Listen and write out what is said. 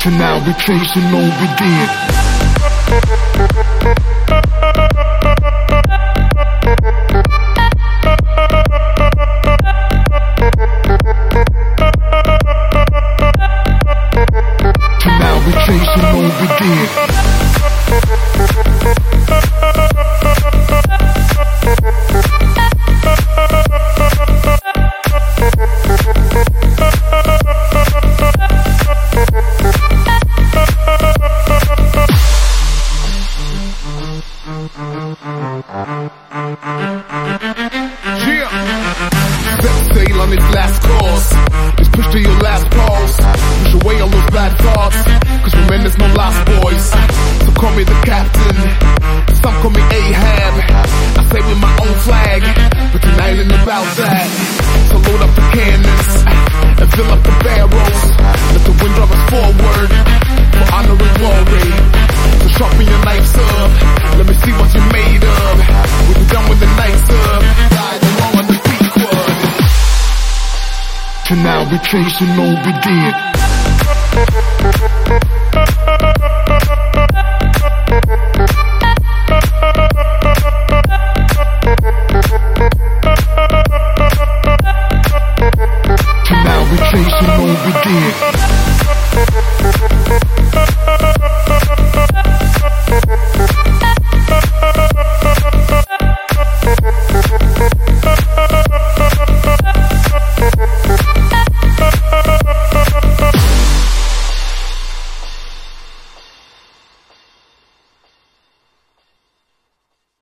Till now we chasing all we did. Till now we chasing all we did. Sail on its last course. Just push to your last pulse. Push away all those bad thoughts. Cause remember there's no last boys. So call me the captain. Some call me Ahab. I say with my own flag. But tonight ain't about that. So load up the cannons and fill up the barrels. Let the wind drive us forward for honor and glory. So sharpen your knives up. Let me see what you're made of. When you're done with the nights up, die along on the peak quad. Till now we chasing all we did.